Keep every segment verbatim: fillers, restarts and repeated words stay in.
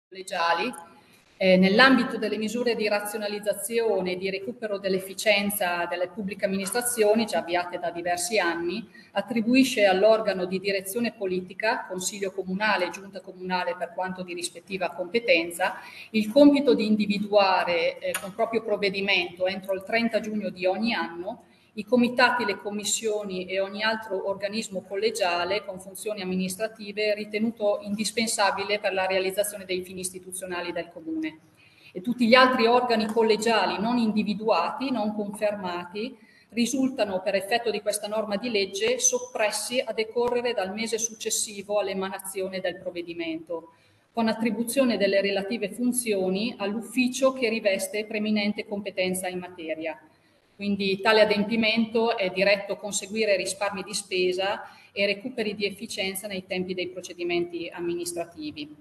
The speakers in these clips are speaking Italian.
collegiali, eh, nell'ambito delle misure di razionalizzazione e di recupero dell'efficienza delle pubbliche amministrazioni, già avviate da diversi anni, attribuisce all'organo di direzione politica, Consiglio Comunale e Giunta Comunale per quanto di rispettiva competenza, il compito di individuare eh, con proprio provvedimento entro il trenta giugno di ogni anno i comitati, le commissioni e ogni altro organismo collegiale con funzioni amministrative ritenuto indispensabile per la realizzazione dei fini istituzionali del Comune. E tutti gli altri organi collegiali non individuati, non confermati, risultano per effetto di questa norma di legge soppressi a decorrere dal mese successivo all'emanazione del provvedimento, con attribuzione delle relative funzioni all'ufficio che riveste preminente competenza in materia. Quindi tale adempimento è diretto a conseguire risparmi di spesa e recuperi di efficienza nei tempi dei procedimenti amministrativi.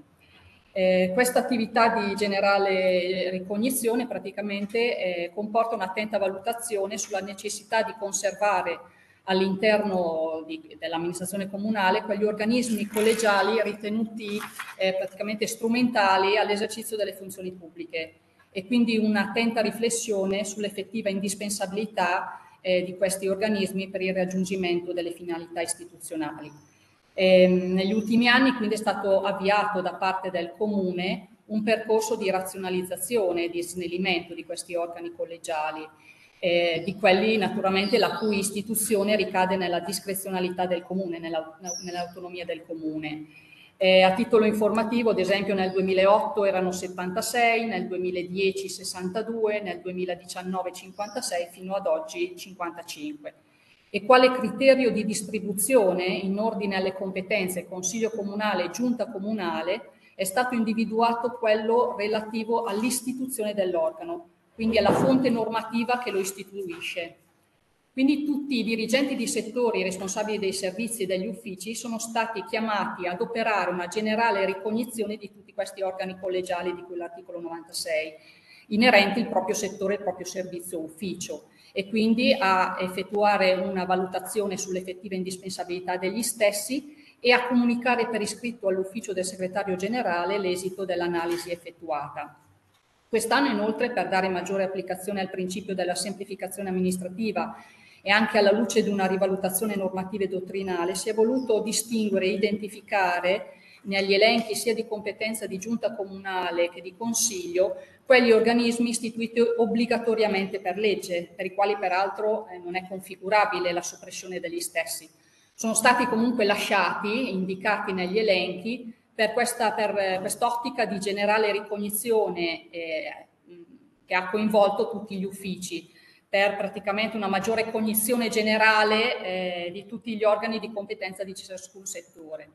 Eh, questa attività di generale ricognizione praticamente eh, comporta un'attenta valutazione sulla necessità di conservare all'interno dell'amministrazione comunale quegli organismi collegiali ritenuti eh, praticamente strumentali all'esercizio delle funzioni pubbliche, e quindi un'attenta riflessione sull'effettiva indispensabilità eh, di questi organismi per il raggiungimento delle finalità istituzionali. E, negli ultimi anni quindi è stato avviato da parte del Comune un percorso di razionalizzazione e di snellimento di questi organi collegiali, eh, di quelli naturalmente la cui istituzione ricade nella discrezionalità del Comune, nell'autonomia del Comune. Eh, a titolo informativo, ad esempio, nel duemilaotto erano settantasei, nel duemiladieci sessantadue, nel duemiladiciannove cinquantasei, fino ad oggi cinquantacinque. E quale criterio di distribuzione in ordine alle competenze Consiglio Comunale e Giunta Comunale è stato individuato quello relativo all'istituzione dell'organo, quindi alla fonte normativa che lo istituisce. Quindi tutti i dirigenti di settori, i responsabili dei servizi e degli uffici sono stati chiamati ad operare una generale ricognizione di tutti questi organi collegiali di cui l'articolo novantasei, inerenti il proprio settore, il proprio servizio ufficio, e quindi a effettuare una valutazione sull'effettiva indispensabilità degli stessi e a comunicare per iscritto all'ufficio del segretario generale l'esito dell'analisi effettuata. Quest'anno inoltre, per dare maggiore applicazione al principio della semplificazione amministrativa e anche alla luce di una rivalutazione normativa e dottrinale, si è voluto distinguere e identificare negli elenchi sia di competenza di giunta comunale che di consiglio quegli organismi istituiti obbligatoriamente per legge, per i quali peraltro eh, non è configurabile la soppressione degli stessi. Sono stati comunque lasciati, indicati negli elenchi, per questa per quest'ottica di generale ricognizione eh, che ha coinvolto tutti gli uffici, per praticamente una maggiore cognizione generale eh, di tutti gli organi di competenza di ciascun settore.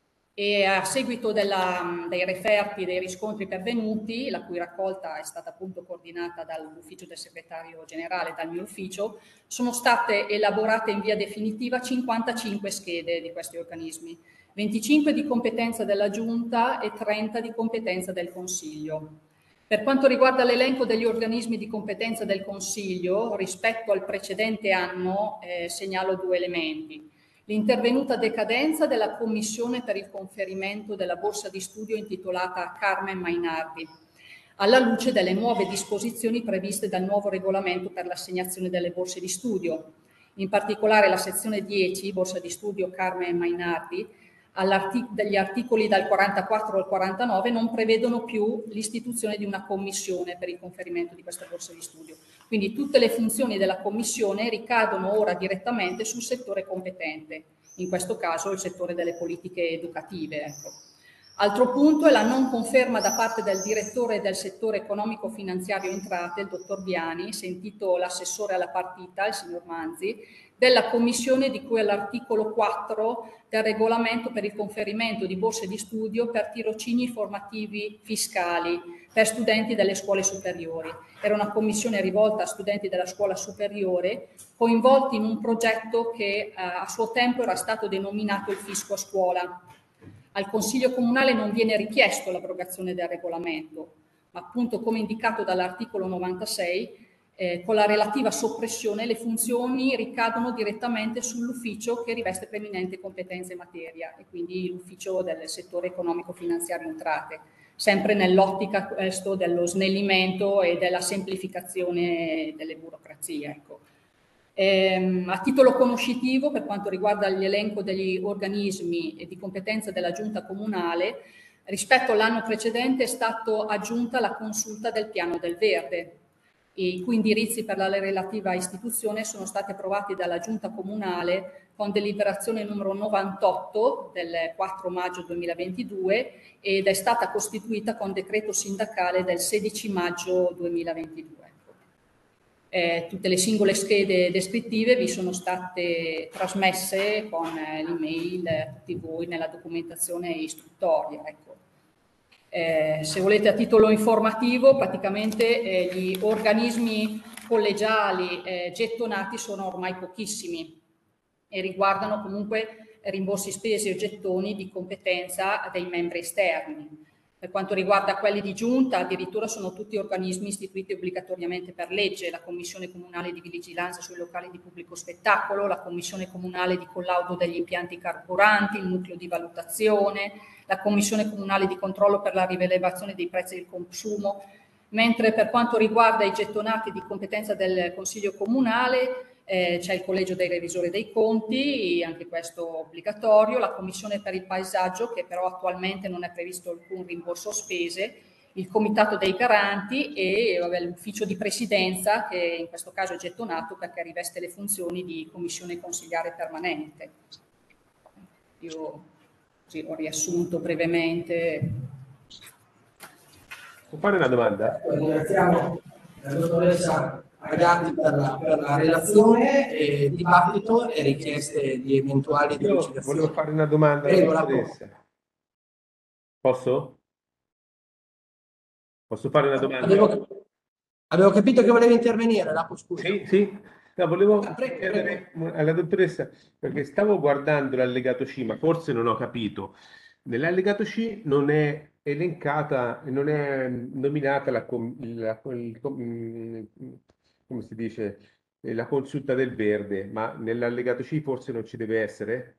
E a seguito della, dei referti, dei riscontri pervenuti, la cui raccolta è stata appunto coordinata dall'ufficio del segretario generale, dal mio ufficio, sono state elaborate in via definitiva cinquantacinque schede di questi organismi, venticinque di competenza della Giunta e trenta di competenza del Consiglio. Per quanto riguarda l'elenco degli organismi di competenza del Consiglio, rispetto al precedente anno eh, segnalo due elementi. L'intervenuta decadenza della Commissione per il conferimento della borsa di studio intitolata Carmen Mainardi, alla luce delle nuove disposizioni previste dal nuovo regolamento per l'assegnazione delle borse di studio. In particolare la sezione dieci, borsa di studio Carmen Mainardi, degli articoli dal quarantaquattro al quarantanove non prevedono più l'istituzione di una commissione per il conferimento di questa borsa di studio. Quindi tutte le funzioni della commissione ricadono ora direttamente sul settore competente, in questo caso il settore delle politiche educative. Ecco. Altro punto è la non conferma da parte del direttore del settore economico-finanziario entrate, il dottor Viani, sentito l'assessore alla partita, il signor Manzi, della commissione di cui all'articolo quattro del regolamento per il conferimento di borse di studio per tirocini formativi fiscali per studenti delle scuole superiori. Era una commissione rivolta a studenti della scuola superiore coinvolti in un progetto che eh, a suo tempo era stato denominato il fisco a scuola. Al Consiglio Comunale non viene richiesto l'abrogazione del regolamento, ma appunto come indicato dall'articolo novantasei, eh, con la relativa soppressione le funzioni ricadono direttamente sull'ufficio che riveste preminente competenza in materia, e quindi l'ufficio del settore economico-finanziario entrate, sempre nell'ottica questo dello snellimento e della semplificazione delle burocrazie. Ecco. Ehm, a titolo conoscitivo, per quanto riguarda l'elenco degli organismi e di competenza della Giunta Comunale, rispetto all'anno precedente è stata aggiunta la consulta del Piano del Verde, i cui indirizzi per la relativa istituzione sono stati approvati dalla Giunta Comunale con deliberazione numero novantotto del quattro maggio duemilaventidue ed è stata costituita con decreto sindacale del sedici maggio duemilaventidue. Eh, tutte le singole schede descrittive vi sono state trasmesse con eh, l'email a tutti voi nella documentazione istruttoria. Ecco. Eh, se volete a titolo informativo, praticamente eh, gli organismi collegiali eh, gettonati sono ormai pochissimi e riguardano comunque rimborsi spese o gettoni di competenza dei membri esterni. Per quanto riguarda quelli di giunta, addirittura sono tutti organismi istituiti obbligatoriamente per legge: la Commissione Comunale di Vigilanza sui locali di pubblico spettacolo, la Commissione Comunale di Collaudo degli impianti carburanti, il Nucleo di Valutazione, la Commissione Comunale di Controllo per la rilevazione dei prezzi del consumo, mentre per quanto riguarda i gettonati di competenza del Consiglio Comunale eh, c'è il Collegio dei Revisori dei Conti, anche questo obbligatorio, la Commissione per il Paesaggio, che però attualmente non è previsto alcun rimborso spese, il Comitato dei Garanti e l'Ufficio di Presidenza, che in questo caso è gettonato perché riveste le funzioni di Commissione Consiliare Permanente. Io sì, ho riassunto brevemente. Può fare una domanda? Ringraziamo la dottoressa Agatti per la, per la relazione, e dibattito e richieste di eventuali delucidazioni. Volevo fare una domanda alla dottoressa. Posso? Posso fare una domanda? Avevo, avevo capito che volevi intervenire, la scusa. Sì, sì. No, volevo ah, prego, chiedere prego. alla dottoressa, perché stavo guardando l'allegato C, ma forse non ho capito. Nell'allegato C non è elencata, non è nominata la, la, il, come si dice, la consulta del verde, ma nell'allegato C forse non ci deve essere?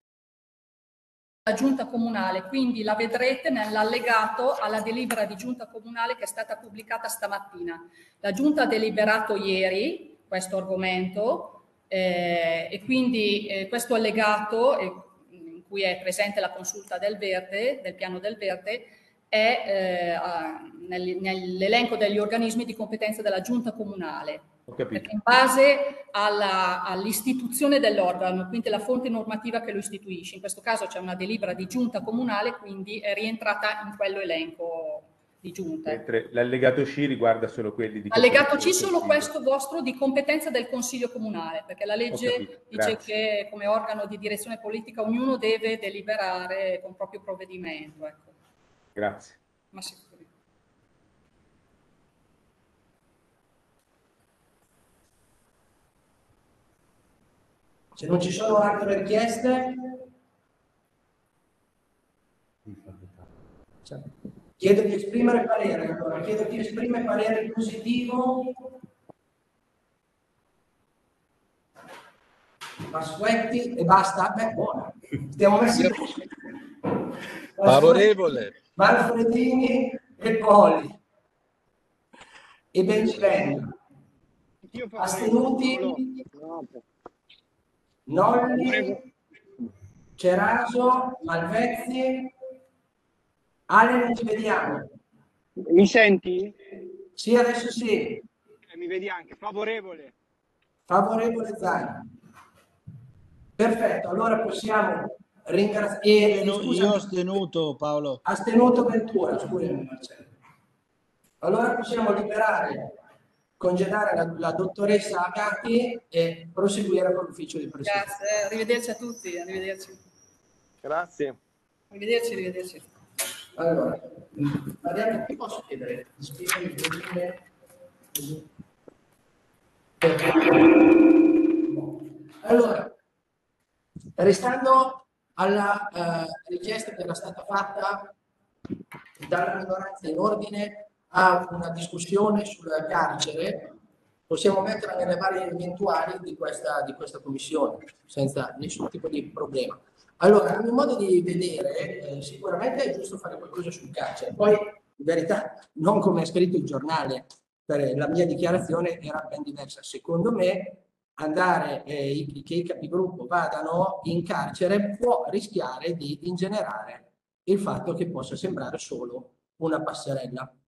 La giunta comunale, quindi la vedrete nell'allegato alla delibera di giunta comunale che è stata pubblicata stamattina. La giunta ha deliberato ieri questo argomento eh, e quindi eh, questo allegato eh, in cui è presente la consulta del verde, del piano del verde, è eh, nell'elenco degli organismi di competenza della giunta comunale. Perché in base all'istituzione dell'organo, quindi la fonte normativa che lo istituisce, in questo caso c'è una delibera di giunta comunale, quindi è rientrata in quello elenco di giunta. Mentre l'allegato C riguarda solo quelli di Allegato C solo questo vostro di competenza del Consiglio Comunale, perché la legge dice che come organo di direzione politica ognuno deve deliberare con proprio provvedimento. Ecco. Grazie. Ma sicuramente. Se non ci sono altre richieste, chiedo di esprimere parere. Allora, chiedo chi esprime parere positivo. Pasquetti e basta. Beh, buono. Stiamo messi favorevole. Manfredini e Poli e Bengivenno. Astenuti? Nolli, Ceraso, Malvezzi. Ale, non ci vediamo. Mi senti? Sì, adesso sì. Eh, mi vedi anche. Favorevole. Favorevole Zani. Perfetto, allora possiamo ringraziare. Io, io ho astenuto, Paolo. Astenuto Ventura, scusami Marcello. Allora possiamo liberare, congedare la, la dottoressa Agatti e proseguire con l'ufficio di presidenza. Grazie, arrivederci a tutti, arrivederci. Grazie. Arrivederci, arrivederci. Allora, Mariana, ti posso chiedere di spiegare così? Allora, restando alla uh, richiesta che era stata fatta dalla minoranza in ordine a una discussione sul carcere, possiamo metterla nelle varie eventuali di questa, di questa commissione senza nessun tipo di problema. Allora, a mio modo di vedere, eh, sicuramente è giusto fare qualcosa sul carcere. Poi, in verità, non come ha scritto il giornale, per la mia dichiarazione era ben diversa. Secondo me, andare eh, che i capigruppo vadano in carcere può rischiare di ingenerare il fatto che possa sembrare solo una passerella.